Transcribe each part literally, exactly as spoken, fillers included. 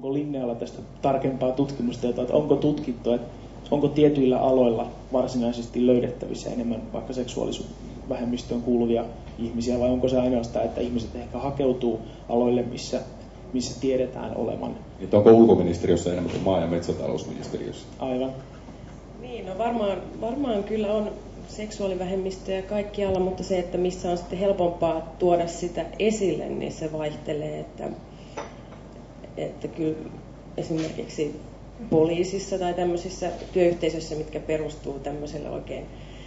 onko Linnealla tästä tarkempaa tutkimusta, että onko tutkittu, että onko tietyillä aloilla varsinaisesti löydettävissä enemmän vaikka seksuaalisuusvähemmistöön kuuluvia ihmisiä, vai onko se ainoastaan, että ihmiset ehkä hakeutuu aloille, missä, missä tiedetään olevan? Että onko ulkoministeriössä enemmän kuin maa- ja metsätalousministeriössä? Aivan. Niin, no varmaan, varmaan kyllä on seksuaalivähemmistöjä kaikkialla, mutta se, että missä on sitten helpompaa tuoda sitä esille, niin se vaihtelee, että, että kyllä esimerkiksi poliisissa tai tämmöisissä työyhteisöissä, mitkä perustuu tämmöiselle oikein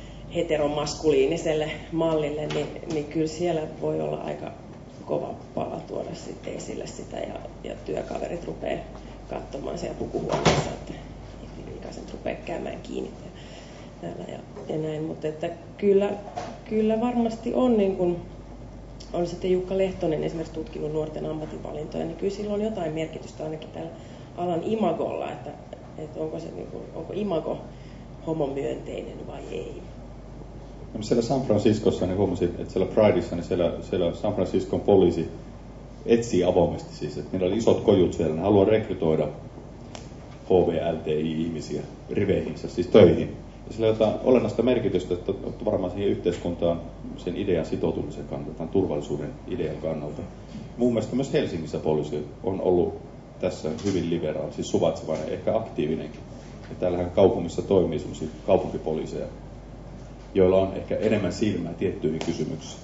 heteromaskuliiniselle mallille, niin, niin kyllä siellä voi olla aika kova pala tuoda sitten esille sitä ja, ja työkaverit rupeaa katsomaan siellä pukuhuoneessa, että ikäiset rupeaa käymään kiinni ja, ja, ja näin, mutta että kyllä, kyllä varmasti on, niin kuin on sitten Jukka Lehtonen esimerkiksi tutkinut nuorten ammatinvalintoja, niin kyllä sillä on jotain merkitystä ainakin tällä alan imagolla, että, että onko, se, niin kuin, onko imago homomyönteinen vai ei. No, siellä San Franciscossa niin huomasin, että siellä Prideissa, niin siellä, siellä San Franciscon poliisi etsii avoimesti siis, että niillä oli isot kojut siellä, ne haluaa rekrytoida H V L T I-ihmisiä riveihinsä, siis töihin. Ja sillä on jotain olennaista merkitystä, että varmaan siihen yhteiskuntaan, sen idean sitoutumisen kannalta, tämän turvallisuuden idean kannalta. Mun mielestä myös Helsingissä poliisi on ollut tässä hyvin liberaali, siis suvaitsevainen, ehkä aktiivinenkin. Ja täällähän kaupungissa toimii sellaisia kaupunkipoliiseja, joilla on ehkä enemmän silmää tiettyihin kysymyksiin.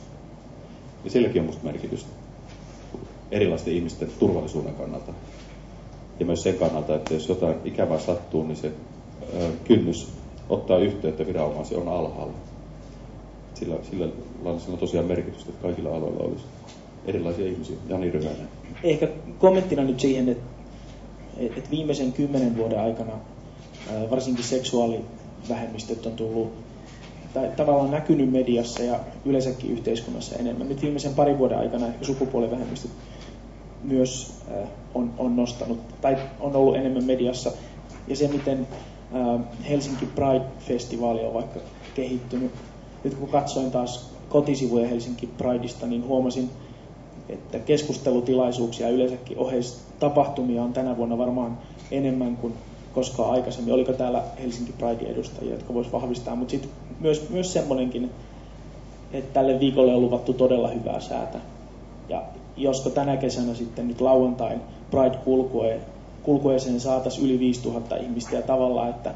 Ja silläkin on musta merkitystä erilaisten ihmisten turvallisuuden kannalta. Ja myös sen kannalta, että jos jotain ikävää sattuu, niin se ö, kynnys ottaa yhteyttä viranomaisiin on alhaalla. Sillä, sillä lailla sillä on tosiaan merkitystä, että kaikilla aloilla olisi erilaisia ihmisiä. Jani Ryhänen. Ehkä kommenttina nyt siihen, että, että viimeisen kymmenen vuoden aikana varsinkin seksuaalivähemmistöt on tullut tai tavallaan näkynyt mediassa ja yleensäkin yhteiskunnassa enemmän. Nyt viimeisen parin vuoden aikana ehkä sukupuolivähemmistöt myös on, on nostanut tai on ollut enemmän mediassa. Ja se, miten Helsinki Pride-festivaali on vaikka kehittynyt. Nyt kun katsoin taas kotisivuja Helsinki Prideista, niin huomasin, että keskustelutilaisuuksia ja yleensäkin oheistapahtumia on tänä vuonna varmaan enemmän kuin koskaan aikaisemmin. Oliko täällä Helsinki Pride edustajia, jotka vois vahvistaa, mutta sitten myös, myös semmoinenkin, että tälle viikolle on luvattu todella hyvää säätä. Ja josko tänä kesänä sitten nyt lauantain Pride-kulkue kulkueeseen saataisiin yli viisituhatta ihmistä ja tavallaan, että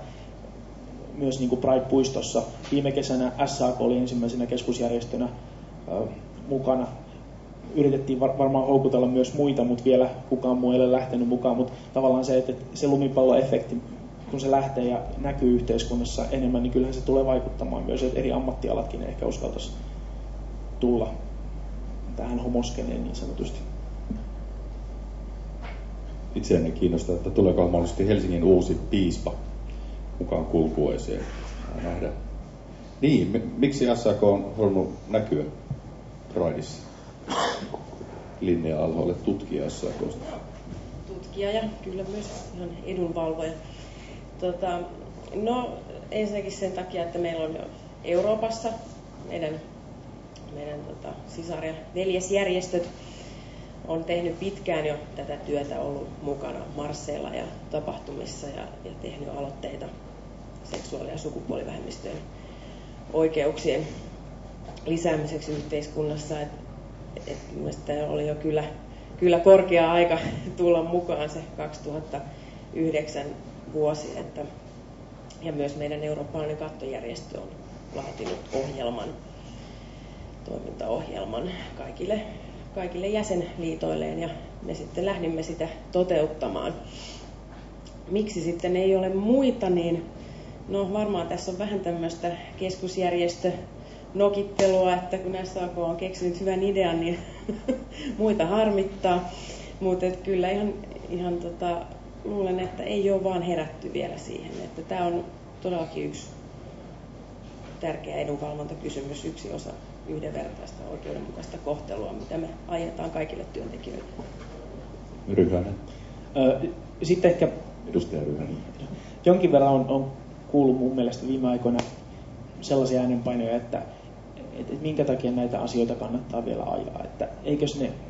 myös niin kuin Pride-puistossa viime kesänä S A K oli ensimmäisenä keskusjärjestönä ö, mukana. Yritettiin var- varmaan houkutella myös muita, mutta vielä kukaan muu ei ole lähtenyt mukaan, mutta tavallaan se, että se lumipalloefekti, kun se lähtee ja näkyy yhteiskunnassa enemmän, niin kyllähän se tulee vaikuttamaan myös, että eri ammattialatkin ehkä uskaltaisi tulla tähän homoskeneen niin sanotusti. Itseäni kiinnostaa, että tuleeko mahdollisesti Helsingin uusi piispa mukaan kulkueeseen. Nähdä. Niin, miksi S A K on halunnut näkyä Prideissa? Linnea Alholle tutkija S A K:sta. Tutkija ja kyllä myös ihan edunvalvoja. Tota, no ensinnäkin sen takia, että meillä on jo Euroopassa meidän, meidän tota, sisar- ja veljesjärjestöt on tehnyt pitkään jo tätä työtä, ollut mukana marsseilla ja tapahtumissa ja, ja tehnyt aloitteita seksuaali- ja sukupuolivähemmistöjen oikeuksien lisäämiseksi yhteiskunnassa. Et, et mielestäni oli jo kyllä, kyllä korkea aika tulla mukaan se kaksituhattayhdeksän vuosi. Että, ja myös meidän eurooppalainen kattojärjestö on laatinut ohjelman, toimintaohjelman kaikille kaikille jäsenliitoilleen ja me sitten lähdimme sitä toteuttamaan. Miksi sitten ei ole muita, niin no varmaan tässä on vähän tämmöistä keskusjärjestönokittelua, että kun S A K on keksinyt hyvän idean, niin muita harmittaa. Mutta kyllä ihan, ihan tota, luulen, että ei ole vaan herätty vielä siihen. Että tämä on todellakin yksi tärkeä edunvalvontakysymys, yksi osa yhdenvertaista oikeudenmukaista kohtelua, mitä me ajetaan kaikille työntekijöille. Ryhänen. Sitten ehkä Edustaja Ryhänen. Jonkin verran on, on kuullut mun mielestä viime aikoina sellaisia äänenpainoja, että, että, että minkä takia näitä asioita kannattaa vielä ajaa. Että eikös ne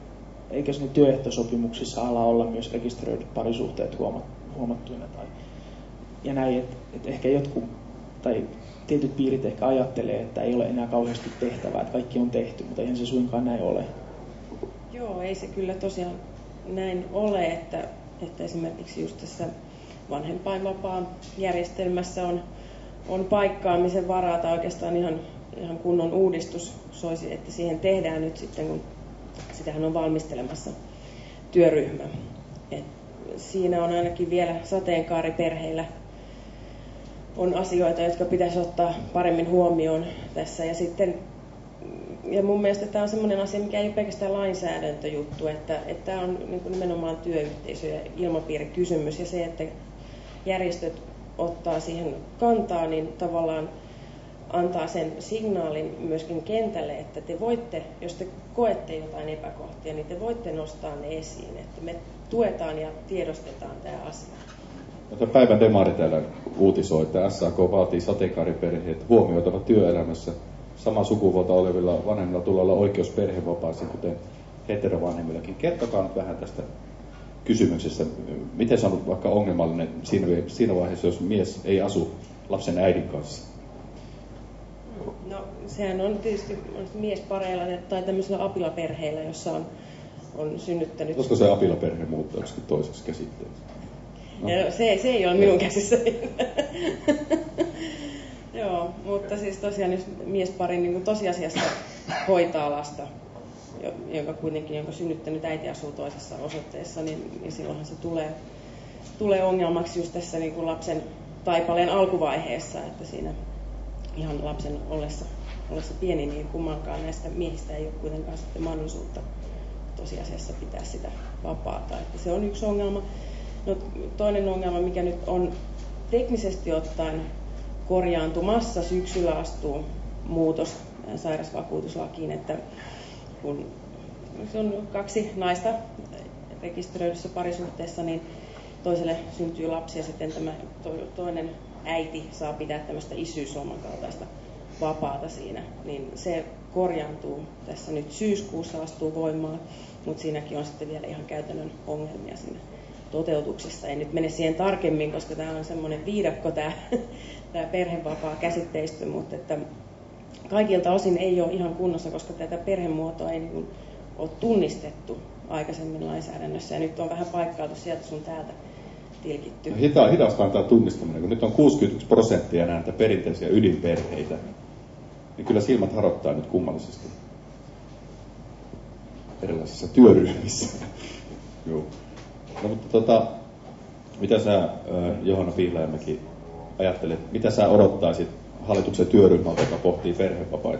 eikö ne työehtosopimuksissa ala olla myös rekisteröidyt parisuhteet huomattuina tai ja näin, että et ehkä jotkut tai tietyt piirit ehkä ajattelee, että ei ole enää kauheasti tehtävää, että kaikki on tehty, mutta eihän se suinkaan näin ole. Joo, ei se kyllä tosiaan näin ole, että, että esimerkiksi just tässä vanhempainvapaan järjestelmässä on, on paikkaamisen varaa tai oikeastaan ihan, ihan kunnon uudistus soisi, että siihen tehdään nyt sitten, kun sitähän on valmistelemassa työryhmä. Et siinä on ainakin vielä sateenkaariperheillä on asioita, jotka pitäisi ottaa paremmin huomioon tässä. Ja, sitten, ja mun mielestä tämä on sellainen asia, mikä ei ole pelkästään lainsäädäntöjuttu, että, että tämä on niin kuin nimenomaan työyhteisö- ja ilmapiirikysymys. Ja se, että järjestöt ottaa siihen kantaa, niin tavallaan antaa sen signaalin myöskin kentälle, että te voitte, jos te koette jotain epäkohtia, niin te voitte nostaa ne esiin, että me tuetaan ja tiedostetaan tämä asia. Päivän demari täällä uutisoi, että S A K vaatii sateenkaariperheet huomioitava työelämässä. Samaa sukupuolta olevilla vanhemmilla tulee olla oikeus perhevapaaseen, kuten heterovanhemmillakin. Kertokaa nyt vähän tästä kysymyksestä. Miten se on ollut vaikka ongelmallinen siinä vaiheessa, jos mies ei asu lapsen äidin kanssa? No, sehän on tietysti miespareilla tai tämmöisillä apilaperheillä, jossa on, on synnyttänyt... Olisiko se apilaperhe muuttaa joskin toiseksi käsitteeksi? No. Ja se, se ei ole minun käsissä. Joo, mutta siis tosiaan jos miespari niin kuin tosiasiassa hoitaa lasta, jonka kuitenkin jonka synnyttänyt äiti asuu toisessa osoitteessa, niin, niin silloinhan se tulee, tulee ongelmaksi just tässä niin kuin lapsen taipaleen alkuvaiheessa, että siinä ihan lapsen ollessa, ollessa pieni, niin kummankaan näistä miehistä ei ole kuitenkaan sitten mahdollisuutta tosiasiassa pitää sitä vapaata. Että se on yksi ongelma. No, toinen ongelma, mikä nyt on teknisesti ottaen korjaantumassa, syksyllä astuu muutos sairausvakuutuslakiin, että kun se on kaksi naista rekisteröidyssä parisuhteessa, niin toiselle syntyy lapsi ja sitten tämä toinen äiti saa pitää tämmöistä isyysloman kaltaista vapaata siinä, niin se korjaantuu tässä nyt syyskuussa, astuu voimaan, mutta siinäkin on sitten vielä ihan käytännön ongelmia siinä toteutuksessa. En nyt mene siihen tarkemmin, koska tämä on semmoinen viidakko tämä, tämä perhevapaa käsitteistö, mutta että kaikilta osin ei ole ihan kunnossa, koska tätä perhemuotoa ei niin ole tunnistettu aikaisemmin lainsäädännössä ja nyt on vähän paikkailtu sieltä sun täältä tilkitty. No, hita, hidasta on tämä tunnistaminen, kun nyt on kuusikymmentäyksi prosenttia näitä perinteisiä ydinperheitä, niin kyllä silmät harottaa nyt kummallisesti erilaisissa työryhmissä. Joo. No, mutta tota, mitä sä, Johanna Pihlajamäki, ajattelet, mitä sä odottaisit hallituksen työryhmältä, joka pohtii perhevapaita?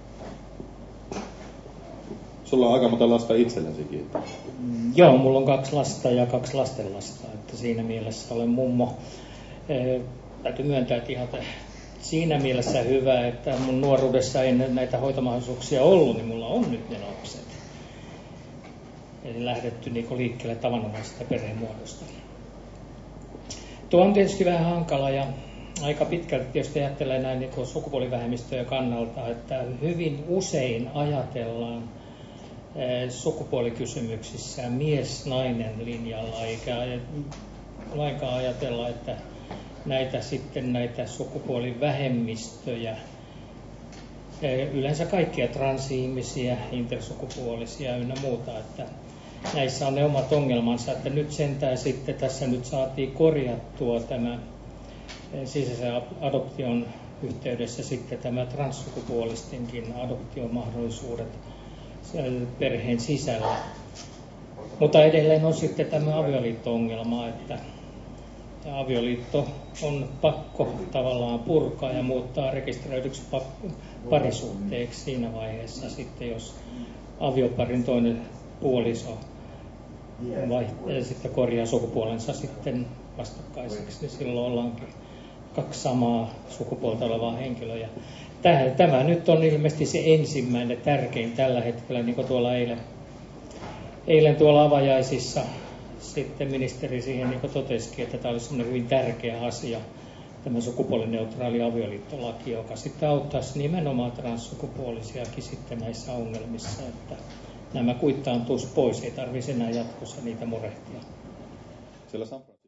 Sulla on aika monta lasta itselläsikin. Että... Mm, joo, mulla on kaksi lasta ja kaksi lastenlasta, että siinä mielessä olen mummo. E, täytyy myöntää, että ihan siinä mielessä hyvä, että mun nuoruudessa ei näitä hoitomahdollisuuksia ollut, niin mulla on nyt ne lapset. Eli lähdetty niinku liikkeelle tavanomaisesta perhemuodosta. Tuo on tietysti vähän hankala ja aika pitkälti tietysti ajattelee näin niin sukupuolivähemmistöjen kannalta, että hyvin usein ajatellaan sukupuolikysymyksissä mies-nainen linjalla, eikä lainkaan ajatella, että näitä sitten näitä sukupuolivähemmistöjä, yleensä kaikkia transihmisiä, intersukupuolisia ynnä muuta, että näissä on ne omat ongelmansa, että nyt sentään sitten tässä nyt saatiin korjattua tämä sisäisen adoption yhteydessä sitten tämä transsukupuolistenkin adoptiomahdollisuudet perheen sisällä. Mutta edelleen on sitten tämä avioliitto-ongelma, että avioliitto on pakko tavallaan purkaa ja muuttaa rekisteröidyksi parisuhteeksi siinä vaiheessa sitten, jos avioparin toinen puoliso vaihtaa, sitten korjaa sukupuolensa sitten vastakkaiseksi, niin silloin ollaankin kaksi samaa sukupuolta olevaa henkilöä. Tämä, tämä nyt on ilmeisesti se ensimmäinen tärkein tällä hetkellä, niin kuin tuolla eilen, eilen tuolla avajaisissa sitten ministeri siihen niin kuin totesikin, että tämä olisi semmoinen hyvin tärkeä asia, tämä sukupuolineutraali avioliittolaki, joka sitten auttaisi nimenomaan transsukupuolisiakin sitten näissä ongelmissa, että nämä kuittaantuisi pois, ei tarvitsisi enää jatkossa niitä murehtia. Siellä San